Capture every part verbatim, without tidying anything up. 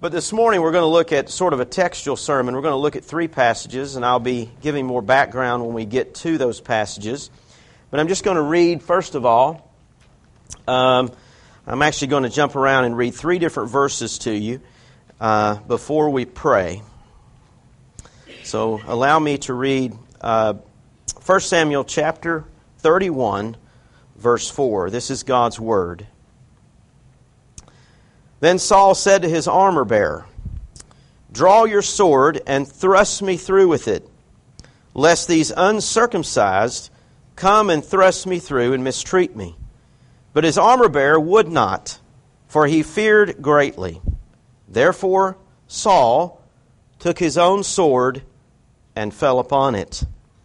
But this morning we're going to look at sort of a textual sermon. We're going to look at three passages, and I'll be giving more background when we get to those passages. But I'm just going to read, first of all, um, I'm actually going to jump around and read three different verses to you uh, before we pray. So allow me to read uh, First Samuel chapter thirty-one, verse four. This is God's Word. Then Saul said to his armor-bearer, "Draw your sword and thrust me through with it, lest these uncircumcised come and thrust me through and mistreat me." But his armor-bearer would not, for he feared greatly. Therefore Saul took his own sword and fell upon it.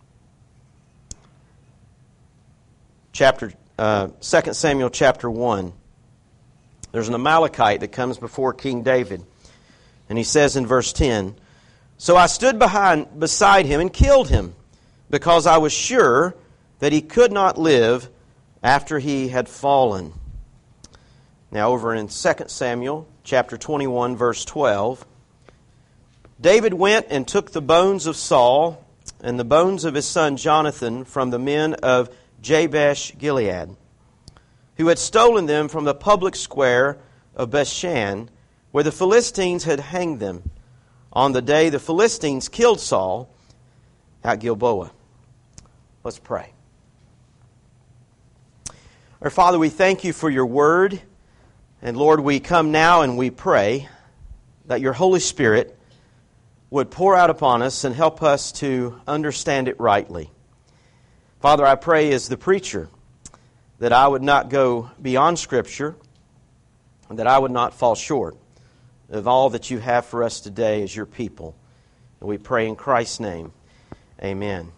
Chapter uh, Second Samuel chapter one. There's an Amalekite that comes before King David. And he says in verse ten, "So I stood behind beside him and killed him, because I was sure that he could not live after he had fallen." Now over in Second Samuel chapter twenty-one, verse twelve, David went and took the bones of Saul and the bones of his son Jonathan from the men of Jabesh Gilead, who had stolen them from the public square of Bethshan, where the Philistines had hanged them, on the day the Philistines killed Saul at Gilboa. Let's pray. Our Father, we thank you for your word. And Lord, we come now and we pray that your Holy Spirit would pour out upon us and help us to understand it rightly. Father, I pray as the preacher that I would not go beyond Scripture, and that I would not fall short of all that you have for us today as your people. And we pray in Christ's name. Amen.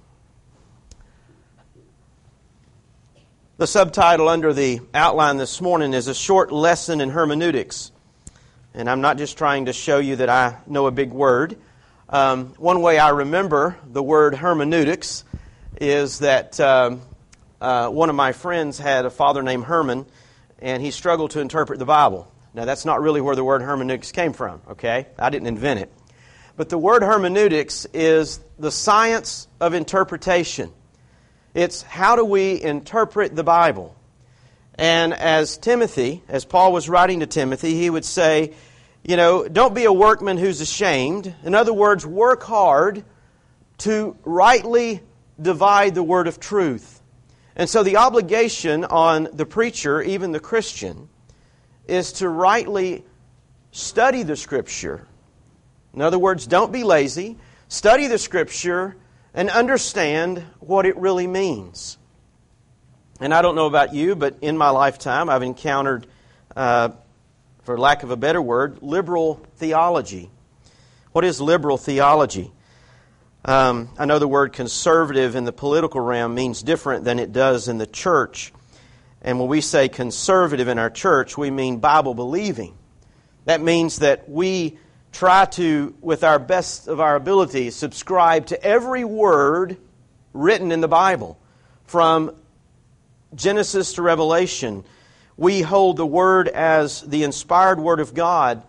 The subtitle under the outline this morning is A Short Lesson in Hermeneutics. And I'm not just trying to show you that I know a big word. Um, one way I remember the word hermeneutics is that Um, Uh, one of my friends had a father named Herman, and he struggled to interpret the Bible. Now, that's not really where the word hermeneutics came from, okay? I didn't invent it. But the word hermeneutics is the science of interpretation. It's how do we interpret the Bible? And as Timothy, as Paul was writing to Timothy, he would say, you know, don't be a workman who's ashamed. In other words, work hard to rightly divide the word of truth. And so the obligation on the preacher, even the Christian, is to rightly study the Scripture. In other words, don't be lazy. Study the Scripture and understand what it really means. And I don't know about you, but in my lifetime I've encountered, uh, for lack of a better word, liberal theology. What is liberal theology? Um, I know the word conservative in the political realm means different than it does in the church. And when we say conservative in our church, we mean Bible-believing. That means that we try to, with our best of our ability, subscribe to every word written in the Bible. From Genesis to Revelation, we hold the Word as the inspired Word of God,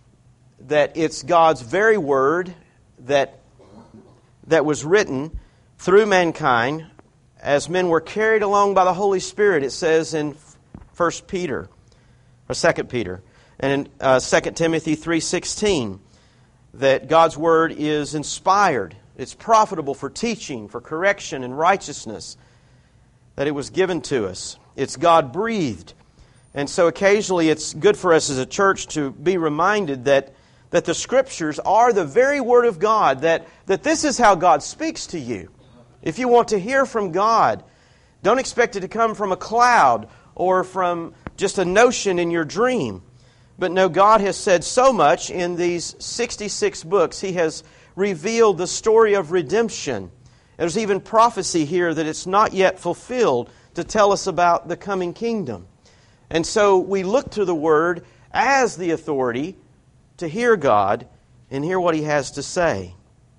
that it's God's very Word that that was written through mankind as men were carried along by the Holy Spirit, it says in First Peter, or Second Peter, and in uh, Second Timothy three sixteen, that God's Word is inspired. It's profitable for teaching, for correction, and righteousness, that it was given to us. It's God-breathed. And so occasionally it's good for us as a church to be reminded that that the Scriptures are the very Word of God, that, that this is how God speaks to you. If you want to hear from God, don't expect it to come from a cloud or from just a notion in your dream. But no, God has said so much in these sixty-six books. He has revealed the story of redemption. There's even prophecy here that it's not yet fulfilled to tell us about the coming kingdom. And so we look to the Word as the authority to hear God and hear what He has to say.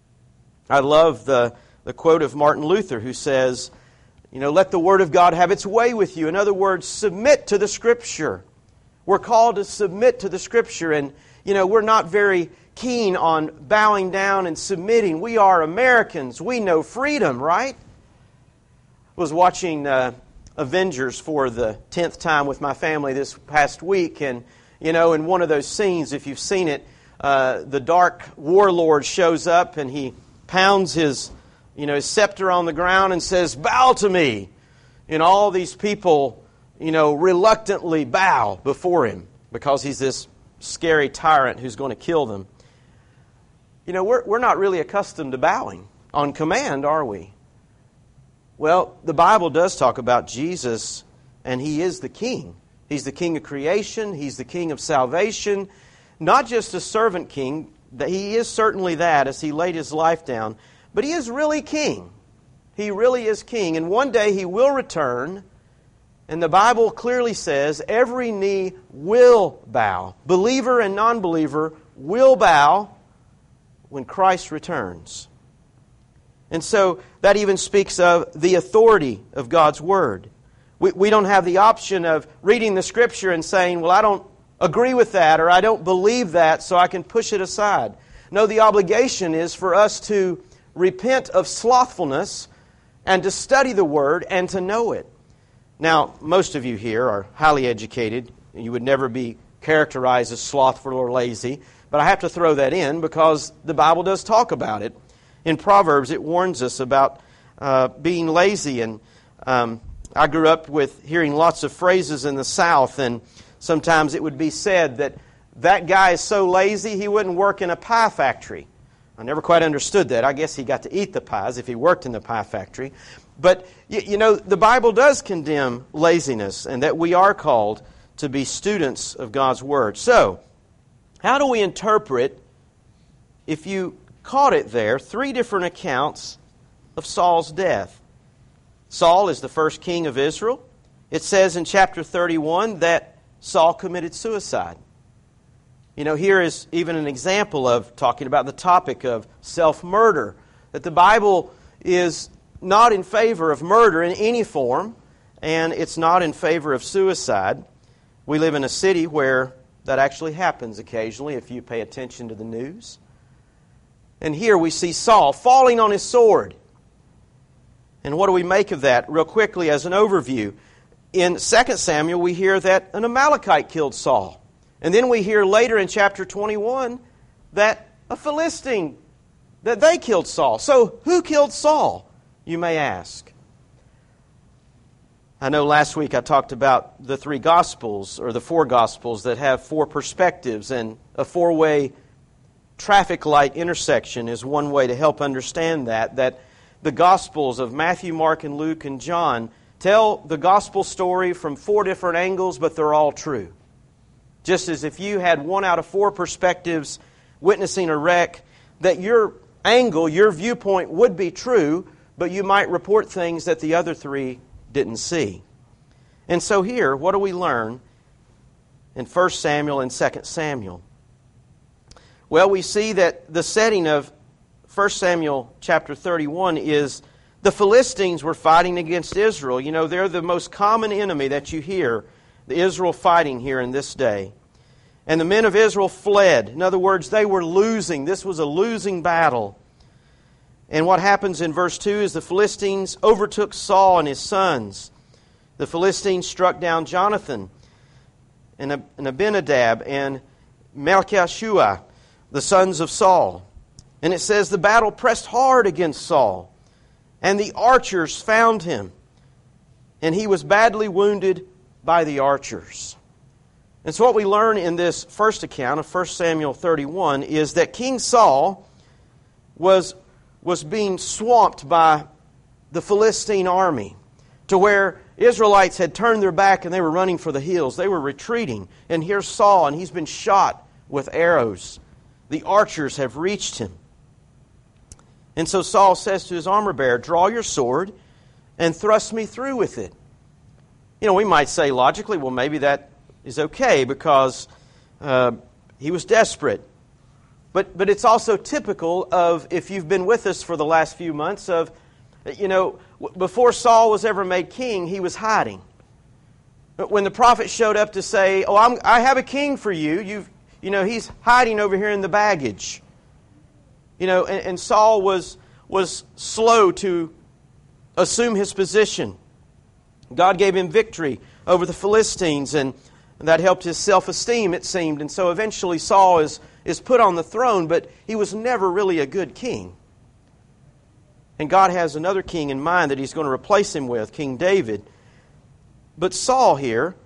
I love the, the quote of Martin Luther, who says, you know, let the Word of God have its way with you. In other words, submit to the Scripture. We're called to submit to the Scripture. And you know, we're not very keen on bowing down and submitting. We are Americans. We know freedom, right? I was watching uh, Avengers for the tenth time with my family this past week, and, you know, in one of those scenes, if you've seen it, uh, the Dark Warlord shows up and he pounds his, you know, his scepter on the ground and says, "Bow to me." And all these people, you know, reluctantly bow before him because he's this scary tyrant who's going to kill them. You know, we're, we're not really accustomed to bowing on command, are we? Well, the Bible does talk about Jesus, and He is the King. He's the King of creation. He's the King of salvation. Not just a servant king. He is certainly that as He laid His life down. But He is really King. He really is King. And one day He will return. And the Bible clearly says every knee will bow. Believer and non-believer will bow when Christ returns. And so that even speaks of the authority of God's Word. We, we don't have the option of reading the Scripture and saying, well, I don't agree with that, or I don't believe that, so I can push it aside. No, the obligation is for us to repent of slothfulness and to study the Word and to know it. Now, most of you here are highly educated. You would never be characterized as slothful or lazy. But I have to throw that in because the Bible does talk about it. In Proverbs, it warns us about uh, being lazy. And um, I grew up with hearing lots of phrases in the South, and sometimes it would be said that that guy is so lazy he wouldn't work in a pie factory. I never quite understood that. I guess he got to eat the pies if he worked in the pie factory. But, you, you know, the Bible does condemn laziness, and that we are called to be students of God's Word. So, how do we interpret, if you caught it there, three different accounts of Saul's death? Saul is the first king of Israel. It says in chapter thirty-one that Saul committed suicide. You know, here is even an example of talking about the topic of self-murder, that the Bible is not in favor of murder in any form, and it's not in favor of suicide. We live in a city where that actually happens occasionally if you pay attention to the news. And here we see Saul falling on his sword. And what do we make of that? Real quickly as an overview. In Second Samuel we hear that an Amalekite killed Saul. And then we hear later in chapter twenty-one that a Philistine, that they killed Saul. So who killed Saul, you may ask? I know last week I talked about the three Gospels, or the four Gospels that have four perspectives, and a four-way traffic light intersection is one way to help understand that, that the Gospels of Matthew, Mark, and Luke, and John tell the Gospel story from four different angles, but they're all true. Just as if you had one out of four perspectives witnessing a wreck, that your angle, your viewpoint would be true, but you might report things that the other three didn't see. And so here, what do we learn in First Samuel and Second Samuel? Well, we see that the setting of First Samuel chapter thirty-one is the Philistines were fighting against Israel. You know, they're the most common enemy that you hear, the Israel fighting here in this day. And the men of Israel fled. In other words, they were losing. This was a losing battle. And what happens in verse two is the Philistines overtook Saul and his sons. The Philistines struck down Jonathan and Abinadab and Malchishua, the sons of Saul. And it says the battle pressed hard against Saul, and the archers found him, and he was badly wounded by the archers. And so what we learn in this first account of First Samuel thirty-one is that King Saul was was being swamped by the Philistine army, to where Israelites had turned their back and they were running for the hills. They were retreating. And here's Saul, and he's been shot with arrows. The archers have reached him. And so Saul says to his armor bearer, "Draw your sword and thrust me through with it." You know, we might say logically, well, maybe that is okay because uh, he was desperate. But but it's also typical of, if you've been with us for the last few months, of, you know, before Saul was ever made king, he was hiding. But when the prophet showed up to say, "Oh, I'm, I have a king for you. You've you know, he's hiding over here in the baggage. You know, and, and Saul was, was slow to assume his position. God gave him victory over the Philistines, and that helped his self-esteem, it seemed. And so eventually Saul is, is put on the throne, but he was never really a good king. And God has another king in mind that He's going to replace him with, King David. But Saul here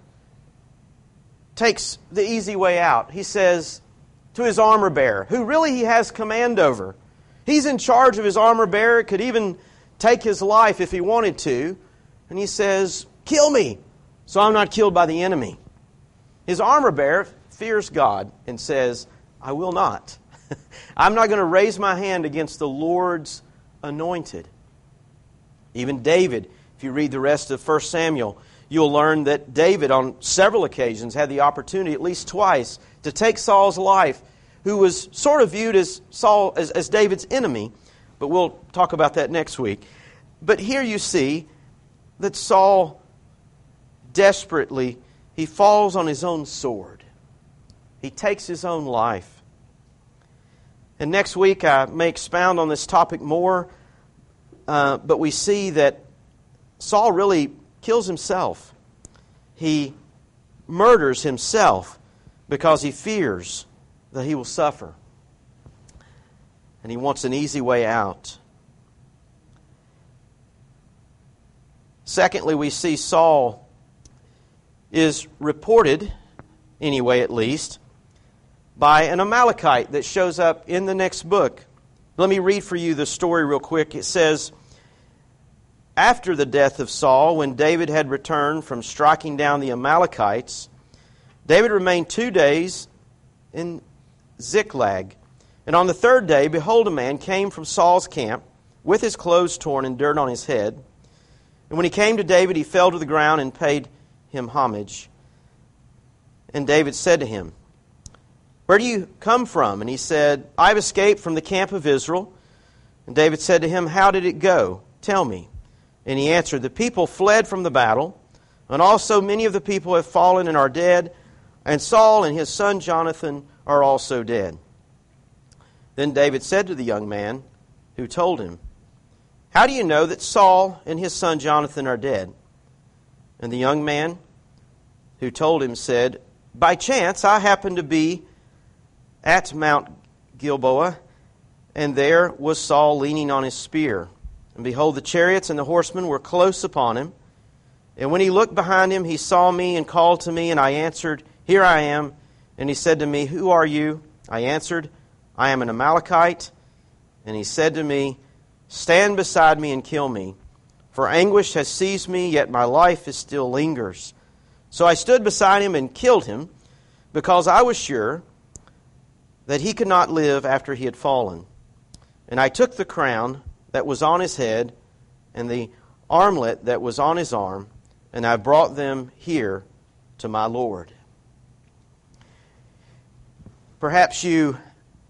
takes the easy way out. He says to his armor bearer, who really he has command over. He's in charge of his armor bearer, could even take his life if he wanted to. And he says, kill me, so I'm not killed by the enemy. His armor bearer fears God and says, I will not. I'm not going to raise my hand against the Lord's anointed. Even David, if you read the rest of First Samuel, you'll learn that David on several occasions had the opportunity, at least twice, to take Saul's life, who was sort of viewed as Saul as, as David's enemy. But we'll talk about that next week. But here you see that Saul desperately, he falls on his own sword. He takes his own life. And next week I may expound on this topic more, uh, but we see that Saul really kills himself. He murders himself because he fears that he will suffer. And he wants an easy way out. Secondly, we see Saul is reported, anyway at least, by an Amalekite that shows up in the next book. Let me read for you the story real quick. It says, after the death of Saul, when David had returned from striking down the Amalekites, David remained two days in Ziklag. And on the third day, behold, a man came from Saul's camp with his clothes torn and dirt on his head. And when he came to David, he fell to the ground and paid him homage. And David said to him, where do you come from? And he said, I have escaped from the camp of Israel. And David said to him, how did it go? Tell me. And he answered, the people fled from the battle, and also many of the people have fallen and are dead, and Saul and his son Jonathan are also dead. Then David said to the young man who told him, how do you know that Saul and his son Jonathan are dead? And the young man who told him said, by chance I happened to be at Mount Gilboa, and there was Saul leaning on his spear. And behold, the chariots and the horsemen were close upon him. And when he looked behind him, he saw me and called to me, and I answered, here I am. And he said to me, who are you? I answered, I am an Amalekite. And he said to me, stand beside me and kill me. For anguish has seized me, yet my life is still lingers. So I stood beside him and killed him, because I was sure that he could not live after he had fallen. And I took the crown that was on his head and the armlet that was on his arm, and I brought them here to my Lord. Perhaps you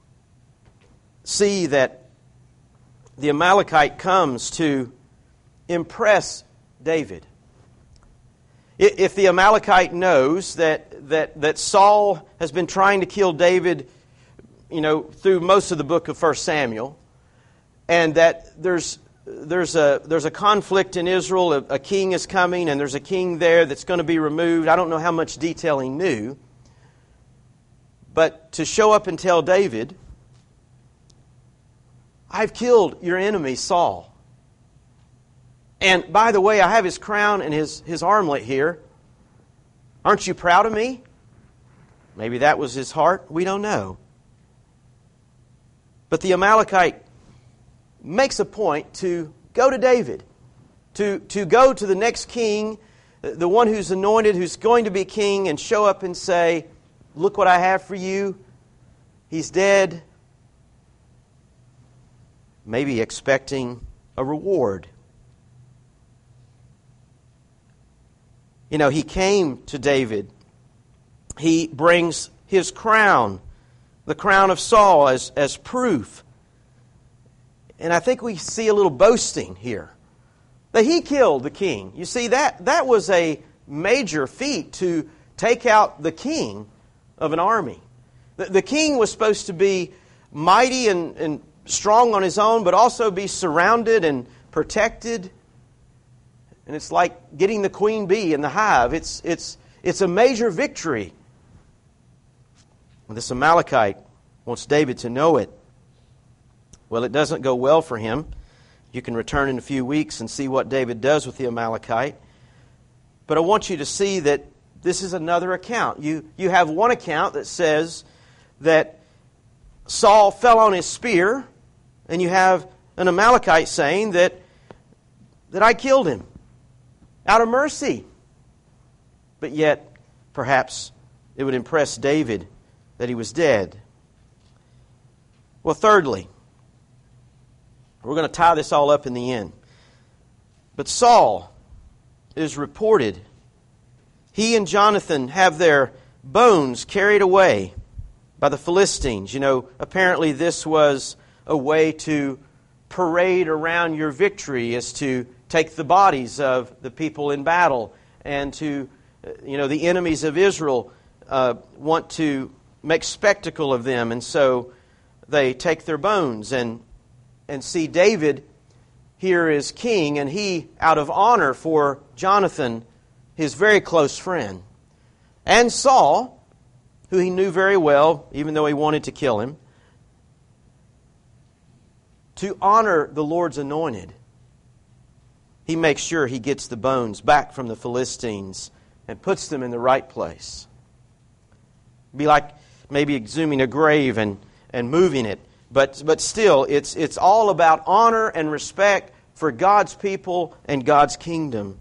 see that the Amalekite comes to impress David. If the Amalekite knows that, that, that Saul has been trying to kill David, you know, through most of the book of First Samuel, and that there's there's a there's a conflict in Israel, a, a king is coming, and there's a king there that's going to be removed. I don't know how much detail he knew, but to show up and tell David, I've killed your enemy Saul. And by the way, I have his crown and his, his armlet here. Aren't you proud of me? Maybe that was his heart. We don't know. But the Amalekite makes a point to go to David, to, to go to the next king, the one who's anointed, who's going to be king, and show up and say, look what I have for you. He's dead. Maybe expecting a reward. You know, he came to David. He brings his crown, the crown of Saul, as, as proof. And I think we see a little boasting here. That he killed the king. You see, that, that was a major feat to take out the king of an army. The, the king was supposed to be mighty and, and strong on his own, but also be surrounded and protected. And it's like getting the queen bee in the hive. It's, it's, it's a major victory. This Amalekite wants David to know it. Well, it doesn't go well for him. You can return in a few weeks and see what David does with the Amalekite. But I want you to see that this is another account. You, you have one account that says that Saul fell on his spear, and you have an Amalekite saying that, that I killed him out of mercy. But yet, perhaps it would impress David that he was dead. Well, thirdly, we're going to tie this all up in the end. But Saul is reported. He and Jonathan have their bones carried away by the Philistines. You know, apparently this was a way to parade around your victory, is to take the bodies of the people in battle and to, you know, the enemies of Israel uh, want to make spectacle of them. And so they take their bones and and see David here as king, and he, out of honor for Jonathan, his very close friend, and Saul, who he knew very well, even though he wanted to kill him, to honor the Lord's anointed, he makes sure he gets the bones back from the Philistines and puts them in the right place. Be like maybe exhuming a grave and, and moving it. But but still, it's it's all about honor and respect for God's people and God's kingdom.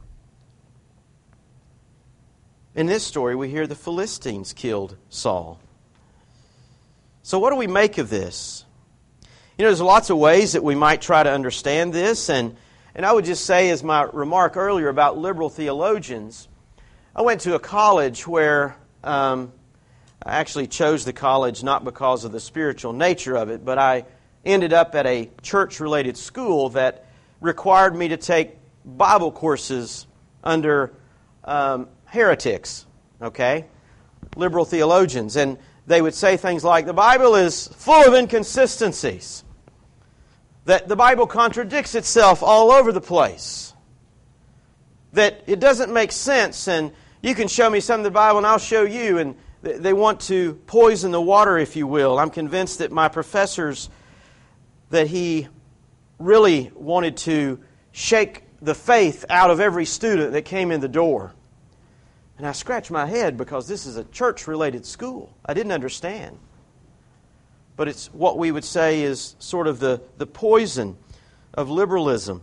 In this story, we hear the Philistines killed Saul. So what do we make of this? You know, there's lots of ways that we might try to understand this, and, and I would just say, as my remark earlier about liberal theologians, I went to a college where um, I actually chose the college not because of the spiritual nature of it, but I ended up at a church-related school that required me to take Bible courses under um, heretics, okay, liberal theologians. And they would say things like, the Bible is full of inconsistencies, that the Bible contradicts itself all over the place, that it doesn't make sense, and you can show me some of the Bible and I'll show you, and they want to poison the water, if you will. I'm convinced that my professors, that he really wanted to shake the faith out of every student that came in the door. And I scratched my head because this is a church-related school. I didn't understand. But it's what we would say is sort of the, the poison of liberalism.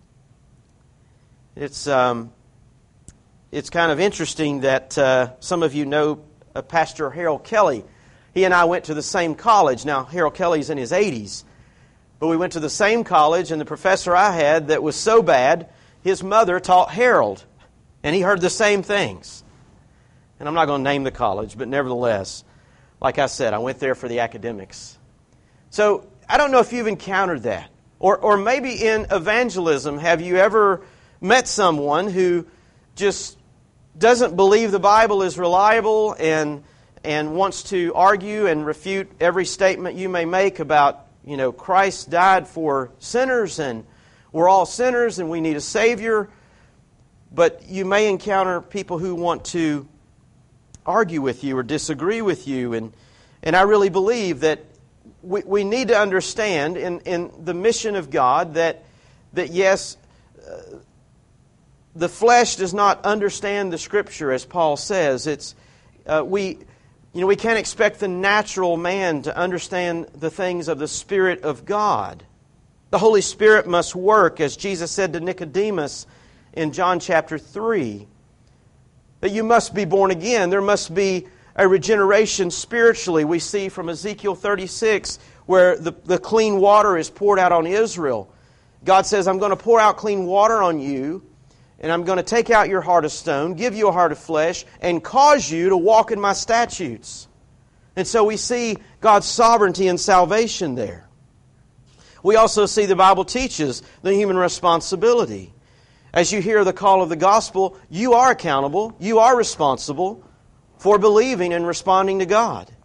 It's um, it's kind of interesting that uh, some of you know Uh, Pastor Harold Kelly. He and I went to the same college. Now, Harold Kelly's in his eighties. But we went to the same college, and the professor I had that was so bad, his mother taught Harold. And he heard the same things. And I'm not going to name the college, but nevertheless, like I said, I went there for the academics. So, I don't know if you've encountered that. Or, or maybe in evangelism, have you ever met someone who just doesn't believe the Bible is reliable and and wants to argue and refute every statement you may make about, you know, Christ died for sinners and we're all sinners and we need a Savior. But you may encounter people who want to argue with you or disagree with you. And, and I really believe that we, we need to understand in, in the mission of God that, that yes, uh, the flesh does not understand the Scripture, as Paul says. It's uh, we, you know, we can't expect the natural man to understand the things of the Spirit of God. The Holy Spirit must work, as Jesus said to Nicodemus in John chapter three, that you must be born again. There must be a regeneration spiritually. We see from Ezekiel thirty-six where the, the clean water is poured out on Israel. God says, I'm going to pour out clean water on you, and I'm going to take out your heart of stone, give you a heart of flesh, and cause you to walk in my statutes. And so we see God's sovereignty and salvation there. We also see the Bible teaches the human responsibility. As you hear the call of the gospel, you are accountable, you are responsible for believing and responding to God.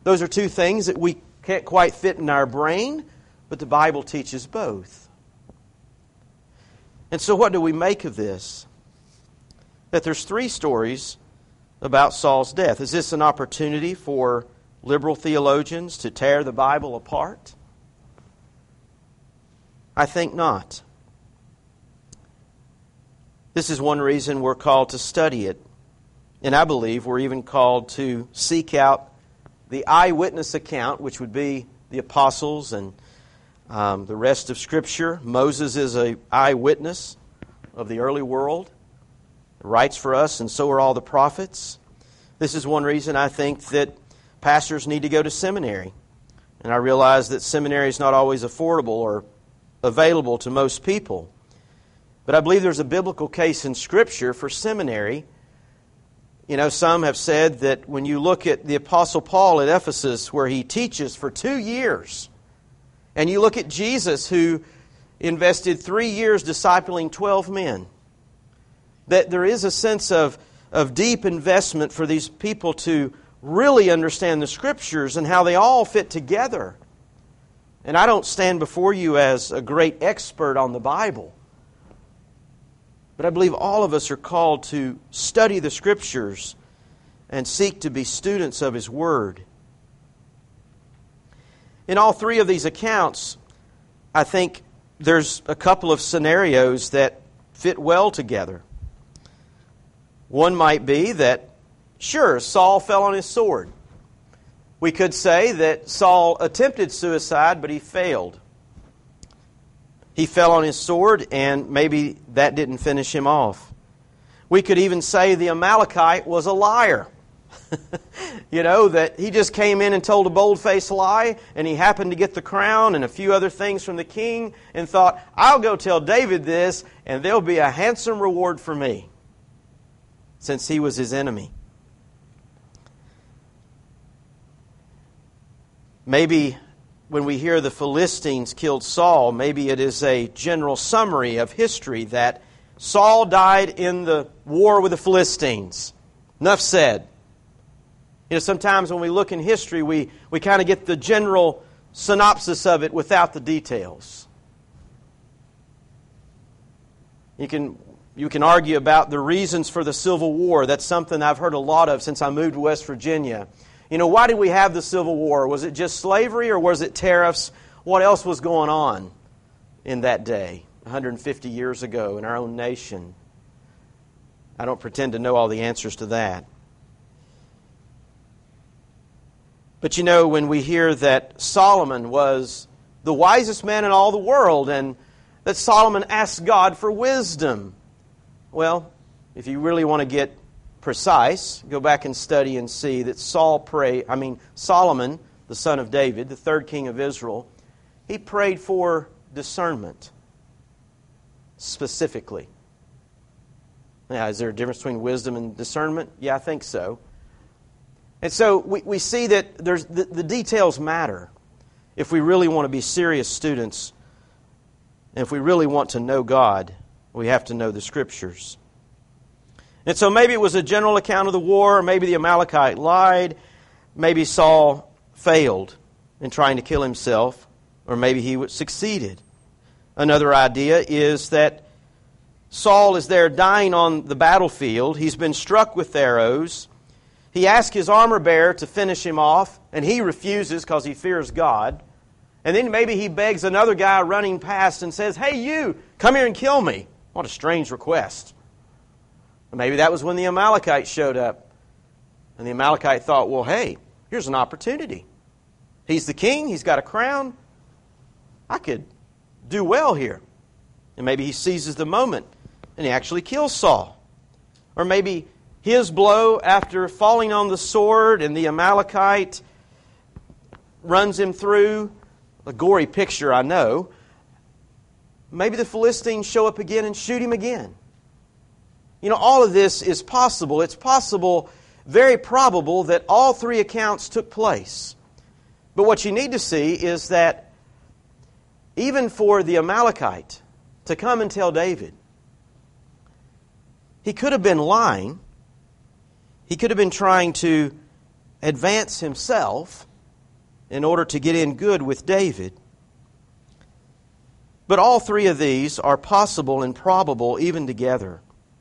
Those are two things that we can't quite fit in our brain, but the Bible teaches both. And so what do we make of this? That there's three stories about Saul's death. Is this an opportunity for liberal theologians to tear the Bible apart? I think not. This is one reason we're called to study it. And I believe we're even called to seek out the eyewitness account, which would be the apostles and um, the rest of Scripture. Moses is an eyewitness of the early world. He writes for us, and so are all the prophets. This is one reason I think that pastors need to go to seminary. And I realize that seminary is not always affordable or available to most people. But I believe there's a biblical case in Scripture for seminary. You know, some have said that when you look at the Apostle Paul at Ephesus, where he teaches for two years, and you look at Jesus, who invested three years discipling twelve men, that there is a sense of, of deep investment for these people to really understand the Scriptures and how they all fit together. And I don't stand before you as a great expert on the Bible, but I believe all of us are called to study the Scriptures and seek to be students of His Word. In all three of these accounts, I think there's a couple of scenarios that fit well together. One might be that, sure, Saul fell on his sword. We could say that Saul attempted suicide, but he failed. He fell on his sword, and maybe that didn't finish him off. We could even say the Amalekite was a liar. You know, that he just came in and told a bold-faced lie, and he happened to get the crown and a few other things from the king, and thought, I'll go tell David this, and there'll be a handsome reward for me, since he was his enemy. Maybe when we hear the Philistines killed Saul, maybe it is a general summary of history that Saul died in the war with the Philistines. Enough said. You know, sometimes when we look in history, we, we kind of get the general synopsis of it without the details. You can, you can argue about the reasons for the Civil War. That's something I've heard a lot of since I moved to West Virginia. You know, why did we have the Civil War? Was it just slavery or was it tariffs? What else was going on in that day, one hundred fifty years ago in our own nation? I don't pretend to know all the answers to that. But you know, when we hear that Solomon was the wisest man in all the world and that Solomon asked God for wisdom, well, if you really want to get precise, go back and study and see that Saul prayed, I mean Solomon, the son of David, the third king of Israel, he prayed for discernment specifically. Now, is there a difference between wisdom and discernment? Yeah, I think so. And so we, we see that there's the, the details matter if we really want to be serious students. And if we really want to know God, we have to know the Scriptures. And so maybe it was a general account of the war, or maybe the Amalekite lied, maybe Saul failed in trying to kill himself, or maybe he succeeded. Another idea is that Saul is there dying on the battlefield. He's been struck with arrows. He asks his armor bearer to finish him off, and he refuses because he fears God. And then maybe he begs another guy running past and says, hey, you, come here and kill me. What a strange request. Maybe that was when the Amalekite showed up. And the Amalekite thought, well, hey, here's an opportunity. He's the king. He's got a crown. I could do well here. And maybe he seizes the moment and he actually kills Saul. Or maybe his blow after falling on the sword and the Amalekite runs him through. A gory picture, I know. Maybe the Philistines show up again and shoot him again. You know, all of this is possible. It's possible, very probable, that all three accounts took place. But what you need to see is that even for the Amalekite to come and tell David, he could have been lying. He could have been trying to advance himself. in order to get in good with David. But all three of these are possible and probable even together.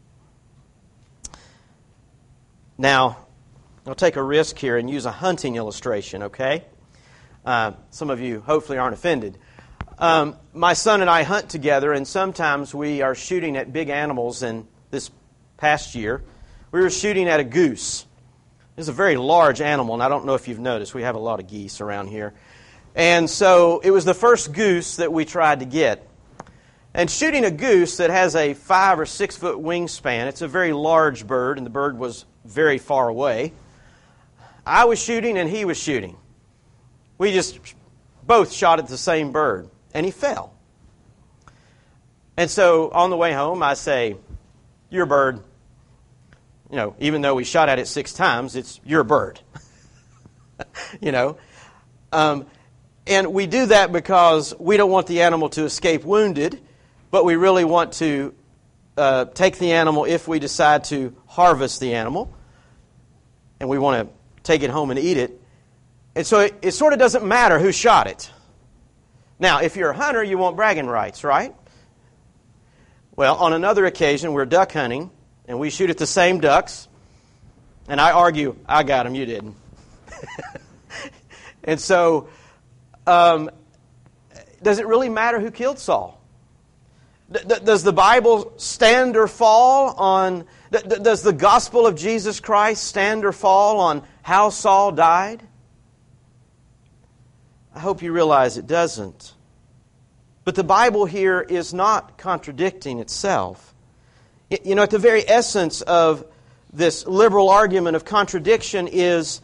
Now, I'll take a risk here and use a hunting illustration, okay? Uh, some of you hopefully aren't offended. Um, my son and I hunt together, and sometimes we are shooting at big animals. And this past year, we were shooting at a goose. It's a very large animal, and I don't know if you've noticed, we have a lot of geese around here. And so it was the first goose that we tried to get. And shooting a goose that has a five or six foot wingspan, it's a very large bird, and the bird was very far away. I was shooting and he was shooting. We just both shot at the same bird, and he fell. And so on the way home, I say, "Your bird." You know, even though we shot at it six times, it's your bird. you know. Um, and we do that because we don't want the animal to escape wounded, but we really want to uh, take the animal if we decide to harvest the animal, and we want to take it home and eat it. And so it, it sort of doesn't matter who shot it. Now, if you're a hunter, you want bragging rights, right? Well, on another occasion, we're duck hunting, and we shoot at the same ducks, and I argue, "I got them, you didn't." And so, um, does it really matter who killed Saul? D- does the Bible stand or fall on, d- does the gospel of Jesus Christ stand or fall on how Saul died? I hope you realize it doesn't. But the Bible here is not contradicting itself. You know, at the very essence of this liberal argument of contradiction is,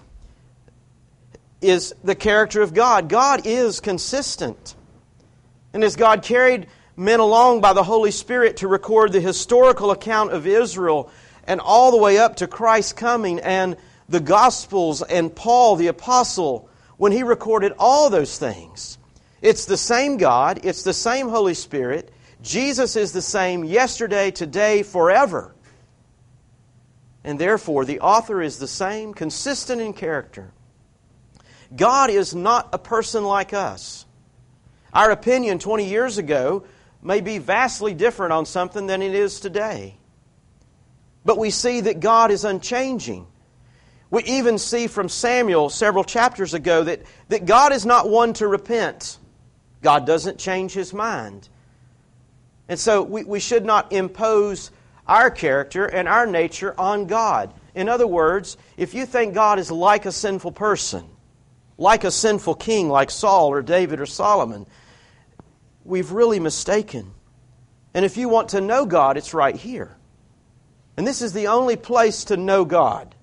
is the character of God. God is consistent. And as God carried men along by the Holy Spirit to record the historical account of Israel and all the way up to Christ's coming and the Gospels and Paul the Apostle, when he recorded all those things, it's the same God, it's the same Holy Spirit. Jesus is the same yesterday, today, forever. And therefore, the author is the same, consistent in character. God is not a person like us. Our opinion twenty years ago may be vastly different on something than it is today. But we see that God is unchanging. We even see from Samuel several chapters ago that, that God is not one to repent. God doesn't change His mind. And so we, we should not impose our character and our nature on God. In other words, if you think God is like a sinful person, like a sinful king like Saul or David or Solomon, we've really mistaken. And if you want to know God, it's right here. And this is the only place to know God.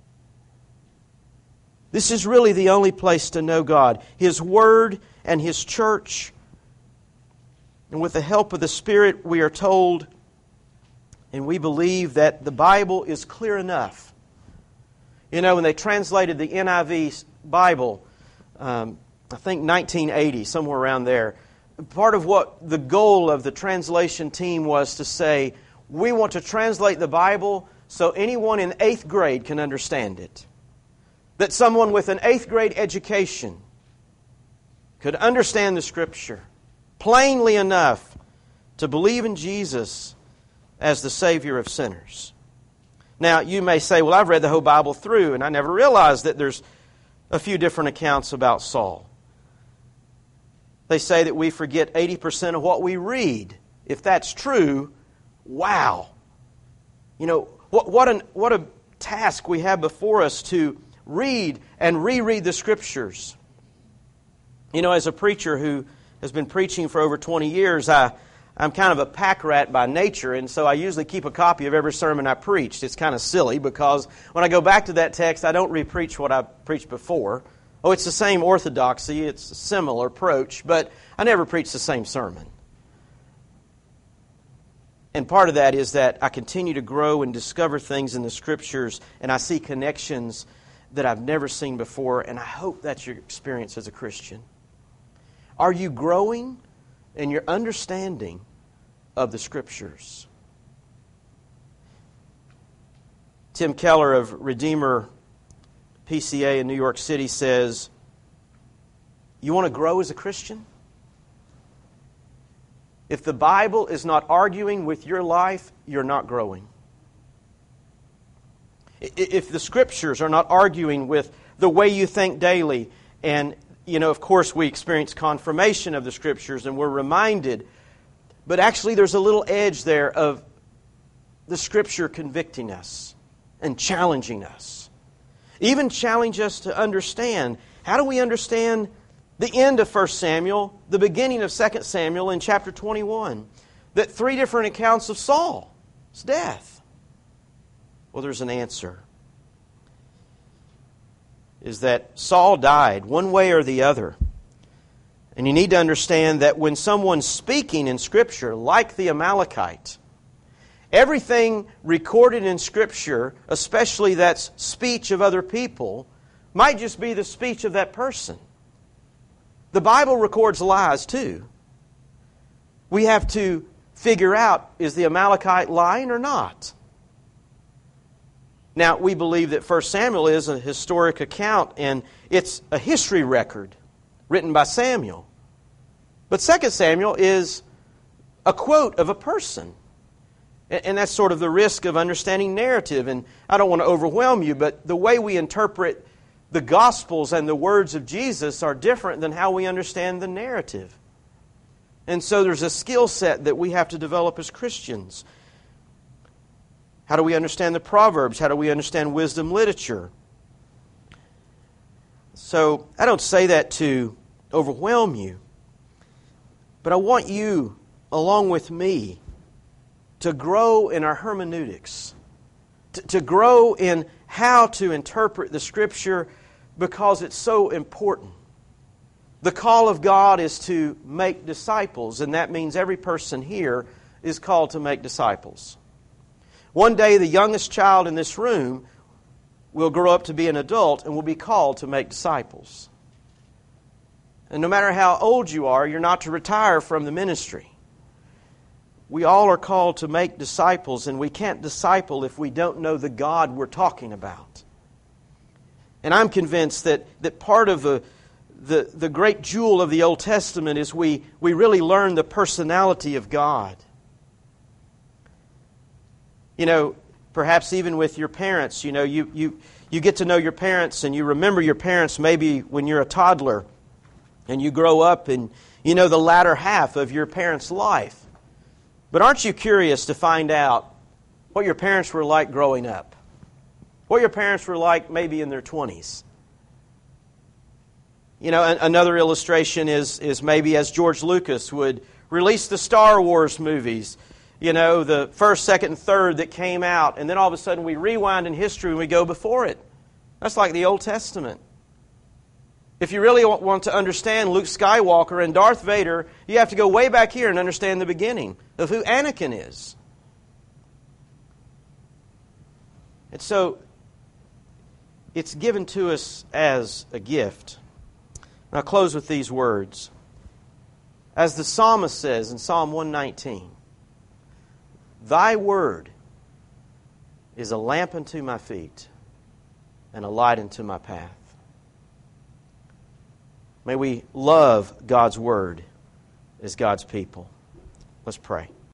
This is really the only place to know God. His Word and His church. And with the help of the Spirit, we are told and we believe that the Bible is clear enough. You know, when they translated the N I V Bible, um, I think nineteen eighty, somewhere around there, part of what the goal of the translation team was to say, we want to translate the Bible so anyone in eighth grade can understand it. That someone with an eighth grade education could understand the Scripture plainly enough to believe in Jesus as the Savior of sinners. Now, you may say, well, I've read the whole Bible through, and I never realized that there's a few different accounts about Saul. They say that we forget eighty percent of what we read. If that's true, wow. You know, what, what, an, what a task we have before us to read and reread the Scriptures. You know, as a preacher who has been preaching for over twenty years, I, I'm kind of a pack rat by nature, and so I usually keep a copy of every sermon I preached. It's kind of silly because when I go back to that text, I don't re-preach what I preached before. Oh, it's the same orthodoxy, it's a similar approach, but I never preach the same sermon. And part of that is that I continue to grow and discover things in the Scriptures, and I see connections that I've never seen before, and I hope that's your experience as a Christian. Are you growing in your understanding of the Scriptures? Tim Keller of Redeemer P C A in New York City says, You want to grow as a Christian? If the Bible is not arguing with your life, you're not growing. If the Scriptures are not arguing with the way you think daily, and, you know, of course we experience confirmation of the Scriptures and we're reminded, but actually there's a little edge there of the Scripture convicting us and challenging us. Even challenge us to understand. How do we understand the end of First Samuel, the beginning of Second Samuel in chapter twenty-one? That three different accounts of Saul's death. Well, there's an answer. Is that Saul died one way or the other. And you need to understand that when someone's speaking in Scripture, like the Amalekite, everything recorded in Scripture, especially that's speech of other people, might just be the speech of that person. The Bible records lies too. We have to figure out, is the Amalekite lying or not? Now, we believe that First Samuel is a historic account, and it's a history record written by Samuel. But Second Samuel is a quote of a person. And that's sort of the risk of understanding narrative. And I don't want to overwhelm you, but the way we interpret the Gospels and the words of Jesus are different than how we understand the narrative. And so there's a skill set that we have to develop as Christians. How do we understand the Proverbs? How do we understand wisdom literature? So I don't say that to overwhelm you, but I want you, along with me, to grow in our hermeneutics, to, to grow in how to interpret the Scripture, because it's so important. The call of God is to make disciples, and that means every person here is called to make disciples. One day, the youngest child in this room will grow up to be an adult and will be called to make disciples. And no matter how old you are, you're not to retire from the ministry. We all are called to make disciples, and we can't disciple if we don't know the God we're talking about. And I'm convinced that, that part of the, the, the great jewel of the Old Testament is we, we really learn the personality of God. You know, perhaps even with your parents, you know, you, you, you get to know your parents and you remember your parents maybe when you're a toddler and you grow up and you know the latter half of your parents' life. But aren't you curious to find out what your parents were like growing up? What your parents were like maybe in their twenties? You know, another illustration is, is maybe as George Lucas would release the Star Wars movies. You know, the first, second, and third that came out, and then all of a sudden we rewind in history and we go before it. That's like the Old Testament. If you really want to understand Luke Skywalker and Darth Vader, you have to go way back here and understand the beginning of who Anakin is. And so, it's given to us as a gift. And I'll close with these words. As the psalmist says in Psalm one nineteen, Thy word is a lamp unto my feet and a light unto my path. May we love God's word as God's people. Let's pray.